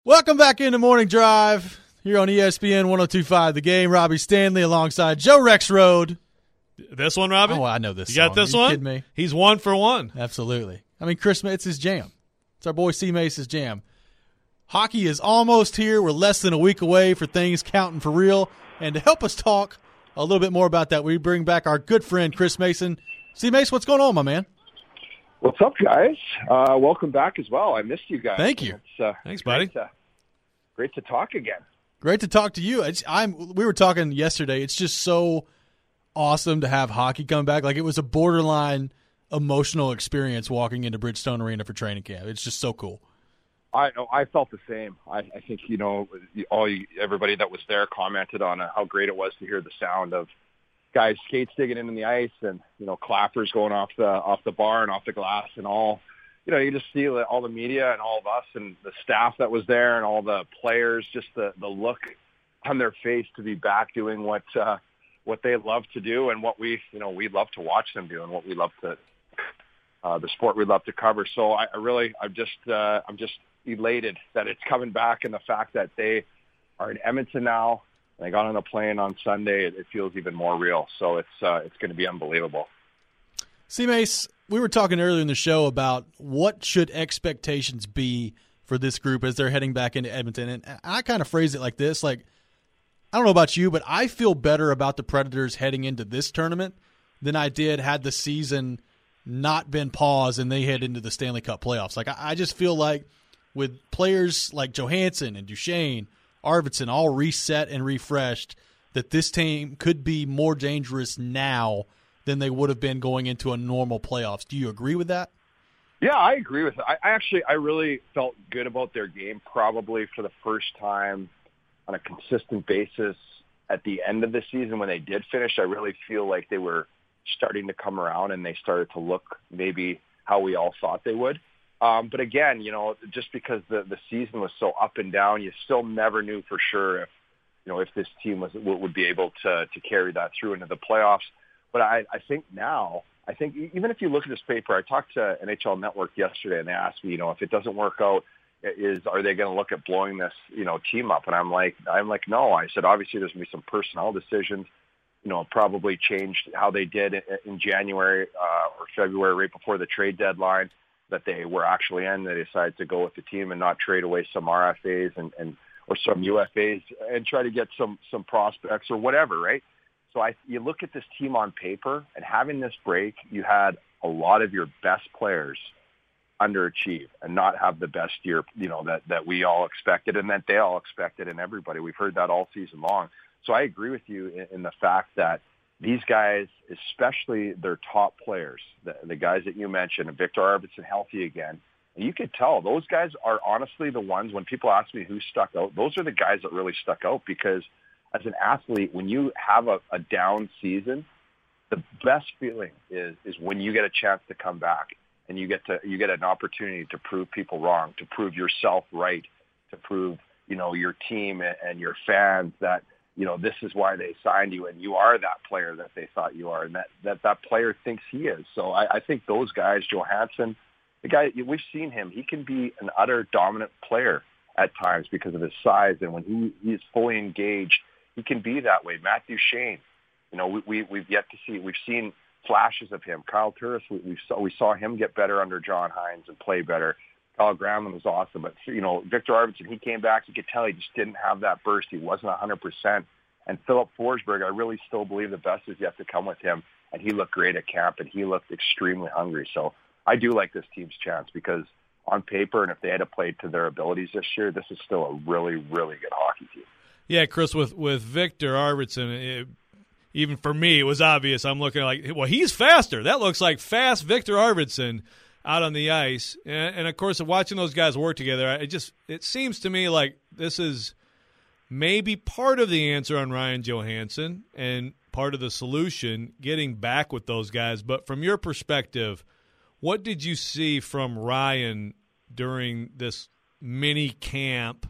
Welcome back into Morning Drive here on ESPN 102.5 The Game. Robbie Stanley alongside Joe Rexrode. This one, Robbie? Oh, I know this You song. got this Are you one? kidding me? He's 1 for 1. Absolutely. I mean, Chris, it's his jam. It's our boy C. Mace's jam. Hockey is almost here. We're less than a week away for things counting for real. And to help us talk a little bit more about that, we bring back our good friend Chris Mason. C. Mace, what's going on, my man? What's up, guys? Welcome back as well. I missed you guys. Thank you. Thanks, buddy. Great to talk again. Great to talk to you. We were talking yesterday. It's just so awesome to have hockey come back. Like, it was a borderline emotional experience walking into Bridgestone Arena for training camp. It's just so cool. I felt the same. I think, everybody that was there commented on how great it was to hear the sound of guys skates digging into the ice and, clappers going off the bar and off the glass and all. You just see all the media and all of us and the staff that was there and all the players, just the look on their face to be back doing what they love to do and what we love to watch them do and what we love to the sport we love to cover. So I'm just elated that it's coming back, and the fact that they are in Edmonton now. They got on a plane on Sunday. It feels even more real. So it's going to be unbelievable. C. Mace, we were talking earlier in the show about what should expectations be for this group as they're heading back into Edmonton. And I kind of phrase it like this. Like, I don't know about you, but I feel better about the Predators heading into this tournament than I did had the season not been paused and they head into the Stanley Cup playoffs. Like, I just feel like with players like Johansson and Duchesne, Arvidsson all reset and refreshed, that this team could be more dangerous now than they would have been going into a normal playoffs. Do you agree with that? Yeah, I agree with it. I really felt good about their game probably for the first time on a consistent basis at the end of the season when they did finish. I really feel like they were starting to come around and they started to look maybe how we all thought they would. But again, just because the season was so up and down, you still never knew for sure if this team would be able to carry that through into the playoffs. But I think now, even if you look at this paper, I talked to NHL Network yesterday and they asked me, if it doesn't work out, are they going to look at blowing this, team up? And I'm like, no. I said, obviously there's going to be some personnel decisions, probably changed how they did in January or February, right before the trade deadline that they were actually in. They decided to go with the team and not trade away some RFAs and or some UFAs and try to get some prospects or whatever, right? So you look at this team on paper, and having this break, you had a lot of your best players underachieve and not have the best year, that we all expected and that they all expected, and everybody. We've heard that all season long. So I agree with you in the fact that these guys, especially their top players, the guys that you mentioned, Victor Arvidsson healthy again, and you could tell those guys are honestly the ones, when people ask me who stuck out, those are the guys that really stuck out, because as an athlete, when you have a down season, the best feeling is when you get a chance to come back and you get an opportunity to prove people wrong, to prove yourself right, to prove, your team and your fans that, this is why they signed you and you are that player that they thought you are and that player thinks he is. So I think those guys, Johansson, the guy, we've seen him, he can be an utter dominant player at times because of his size. And when he's fully engaged, he can be that way. Matt Duchesne, we've yet to see, we've seen flashes of him. Kyle Turris, we saw him get better under John Hines and play better. Kyle Granlund was awesome. But, Victor Arvidsson, he came back. You could tell he just didn't have that burst. He wasn't 100%. And Philip Forsberg, I really still believe the best is yet to come with him. And he looked great at camp, and he looked extremely hungry. So I do like this team's chance because on paper, and if they had played to their abilities this year, this is still a really, really good hockey team. Yeah, Chris, with Victor Arvidsson, even for me, it was obvious. I'm looking like, well, he's faster. That looks like fast Victor Arvidsson out on the ice. And of course, watching those guys work together, it seems to me like this is maybe part of the answer on Ryan Johansson and part of the solution, getting back with those guys. But from your perspective, what did you see from Ryan during this mini camp?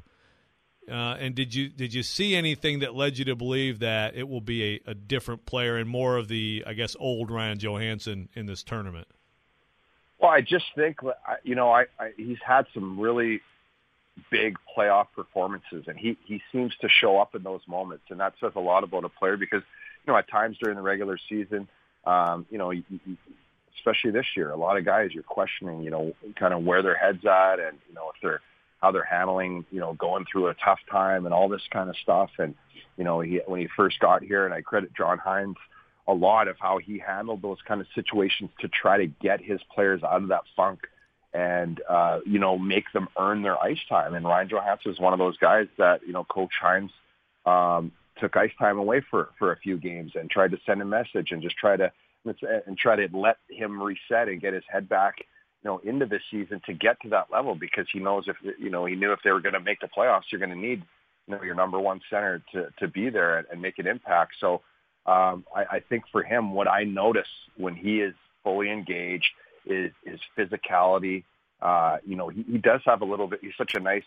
And did you see anything that led you to believe that it will be a different player and more of the, I guess, old Ryan Johansson in this tournament? Well, I just think, he's had some really big playoff performances, and he seems to show up in those moments, and that says a lot about a player because, at times during the regular season, especially this year, a lot of guys you're questioning, kind of where their head's at and, how they're handling, going through a tough time and all this kind of stuff. And, when he first got here, and I credit John Hynes a lot of how he handled those kind of situations to try to get his players out of that funk and, make them earn their ice time. And Ryan Johansson is one of those guys that, Coach Hynes took ice time away for a few games and tried to send a message and just try to let him reset and get his head back, into this season to get to that level, because he knows he knew if they were going to make the playoffs, you're going to need, your number one center to be there and make an impact. So I think for him, what I notice when he is fully engaged is his physicality. He does have a little bit, he's such a nice,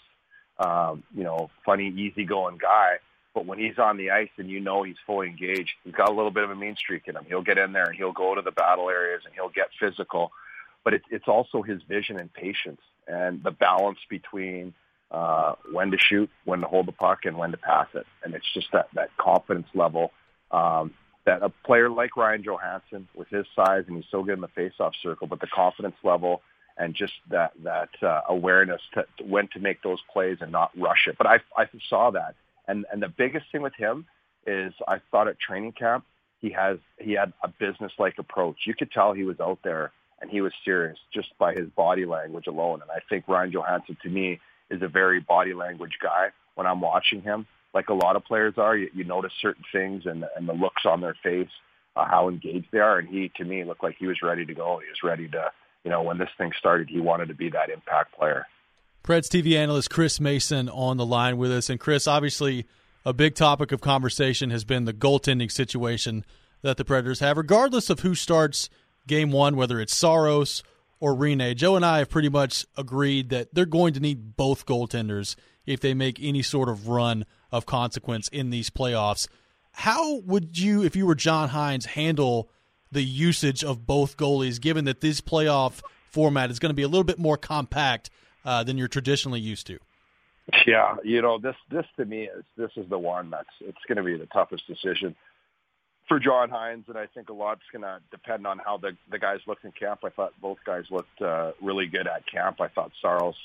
funny, easygoing guy. But when he's on the ice and he's fully engaged, he's got a little bit of a mean streak in him. He'll get in there and he'll go to the battle areas and he'll get physical. But it's also his vision and patience and the balance between when to shoot, when to hold the puck, and when to pass it. And it's just that confidence level that a player like Ryan Johansson, with his size, and he's so good in the faceoff circle, but the confidence level and just that awareness to when to make those plays and not rush it. But I saw that. And the biggest thing with him is I thought at training camp, he had a business-like approach. You could tell he was out there and he was serious just by his body language alone. And I think Ryan Johansson, to me, is a very body language guy. When I'm watching him, like a lot of players are, you notice certain things and the looks on their face, how engaged they are. And he, to me, looked like he was ready to go. He was ready to, when this thing started, he wanted to be that impact player. Preds TV analyst Chris Mason on the line with us. And Chris, obviously a big topic of conversation has been the goaltending situation that the Predators have, regardless of who starts Game 1, whether it's Saros or Rinne. Joe and I have pretty much agreed that they're going to need both goaltenders if they make any sort of run of consequence in these playoffs. How would you, if you were John Hynes, handle the usage of both goalies, given that this playoff format is going to be a little bit more compact than you're traditionally used to? Yeah, this to me is the one it's going to be the toughest decision for John Hynes, and I think a lot's going to depend on how the guys looked in camp. I thought both guys looked really good at camp. I thought Saros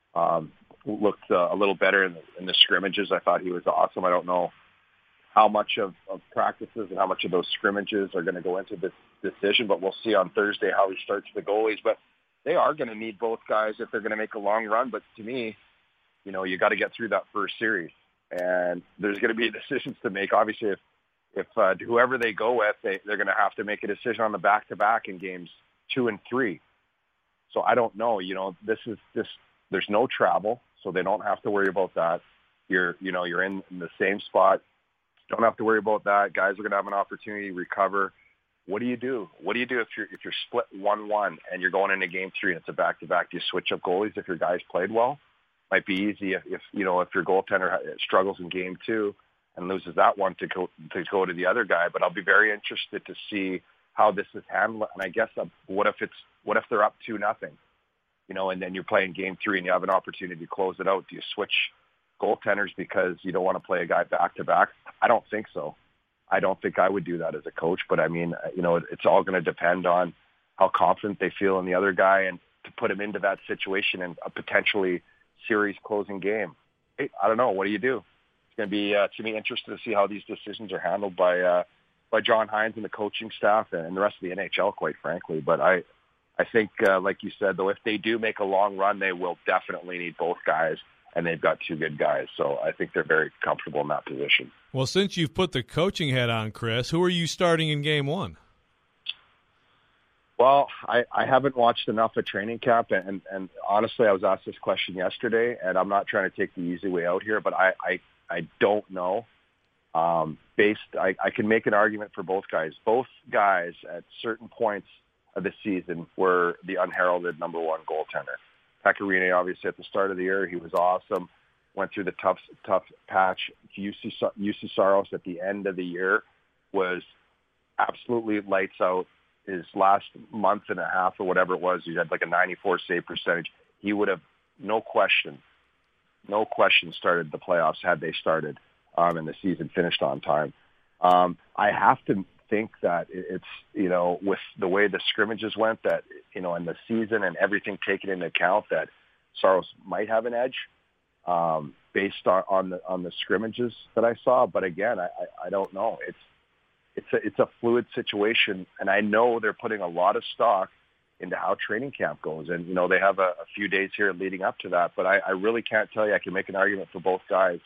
looked a little better in the scrimmages. I thought he was awesome. I don't know how much of practices and how much of those scrimmages are going to go into this decision, but we'll see on Thursday how he starts the goalies. But they are going to need both guys if they're going to make a long run. But to me, you got to get through that first series, and there's going to be decisions to make. Obviously, if whoever they go with, they're going to have to make a decision on the back-to-back in games 2 and 3. So I don't know. There's no travel, so they don't have to worry about that. You're in the same spot. Don't have to worry about that. Guys are going to have an opportunity to recover. What do you do? What do you do if you're split 1-1 and you're going into game 3 and it's a back-to-back? Do you switch up goalies if your guys played well? Might be easy if your goaltender struggles in game 2 and loses that one to go to the other guy. But I'll be very interested to see how this is handled. And I guess what if they're up 2-0, and then you're playing game 3 and you have an opportunity to close it out? Do you switch goaltenders because you don't want to play a guy back to back? I don't think so. I don't think I would do that as a coach. But I mean, it's all going to depend on how confident they feel in the other guy and to put him into that situation in a potentially series closing game. I don't know. What do you do? It's going to be to me interested to see how these decisions are handled by John Hynes and the coaching staff and the rest of the NHL, quite frankly. But I think, like you said, though, if they do make a long run, they will definitely need both guys, and they've got 2 good guys. So I think they're very comfortable in that position. Well, since you've put the coaching hat on, Chris, who are you starting in Game 1? Well, I haven't watched enough of training camp, and honestly, I was asked this question yesterday, and I'm not trying to take the easy way out here, but I don't know. I can make an argument for both guys. Both guys at certain points of the season were the unheralded number 1 goaltender. Pekka Rinne, obviously, at the start of the year, he was awesome. Went through the tough patch. Juuse Saros at the end of the year was absolutely lights out. His last month and a half or whatever it was, he had like a 94 save percentage. He would have, no question, no question, started the playoffs had they started and the season finished on time. I have to think that it's, with the way the scrimmages went, that, and the season and everything taken into account, that Saros might have an edge based on the scrimmages that I saw. But again, I don't know. It's a fluid situation, and I know they're putting a lot of stock into how training camp goes. And, they have a few days here leading up to that, but I really can't tell you. I can make an argument for both guys.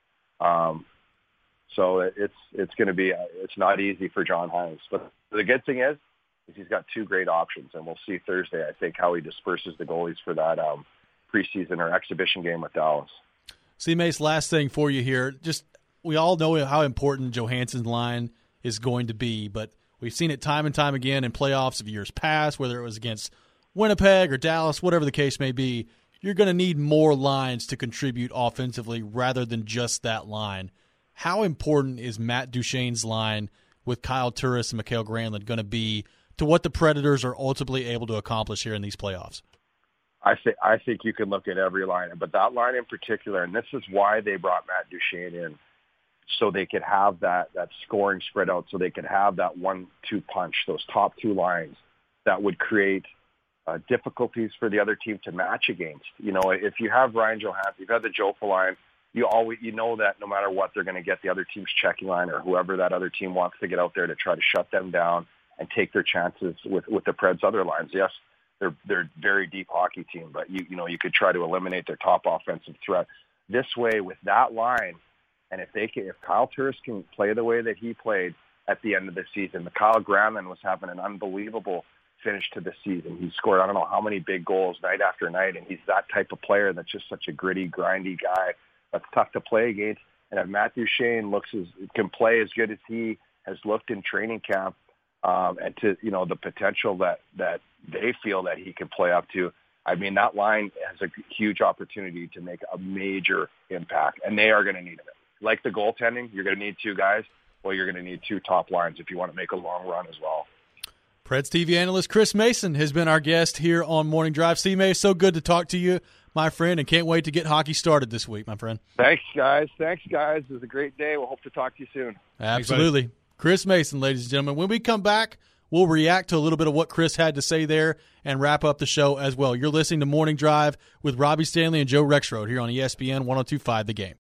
So it's going to be, it's not easy for John Hynes, but the good thing is he's got two great options, and we'll see Thursday, I think, how he disperses the goalies for that preseason or exhibition game with Dallas. See, Mace, last thing for you here. Just, we all know how important Johansson's line is going to be, but we've seen it time and time again in playoffs of years past, whether it was against Winnipeg or Dallas, whatever the case may be. You're going to need more lines to contribute offensively rather than just that line. How important is Matt Duchene's line with Kyle Turris and Mikael Granlund going to be to what the Predators are ultimately able to accomplish here in these playoffs? I think you can look at every line, but that line in particular, and this is why they brought Matt Duchene in, so they could have that scoring spread out, so they could have that 1-2 punch, those top two lines that would create difficulties for the other team to match against. If you have Ryan Johansson, you've had the Jofa line, you know that no matter what, they're going to get the other team's checking line or whoever that other team wants to get out there to try to shut them down and take their chances with the Preds' other lines. Yes, they're a very deep hockey team, but you could try to eliminate their top offensive threat. This way, with that line, and if Kyle Turris can play the way that he played at the end of the season, Kyle Granlund was having an unbelievable finish to the season. He scored I don't know how many big goals night after night, and he's that type of player that's just such a gritty, grindy guy that's tough to play against. And if Matt Duchene can play as good as he has looked in training camp, and to the potential that they feel that he can play up to, I mean, that line has a huge opportunity to make a major impact, and they are going to need it. Like the goaltending, you're going to need two guys. Well, you're going to need two top lines if you want to make a long run as well. Preds TV analyst Chris Mason has been our guest here on Morning Drive. C-Mace, so good to talk to you, my friend, and can't wait to get hockey started this week, my friend. Thanks, guys. It was a great day. We'll hope to talk to you soon. Absolutely. Thanks, Chris Mason, ladies and gentlemen. When we come back, we'll react to a little bit of what Chris had to say there and wrap up the show as well. You're listening to Morning Drive with Robbie Stanley and Joe Rexrode here on ESPN 102.5 The Game.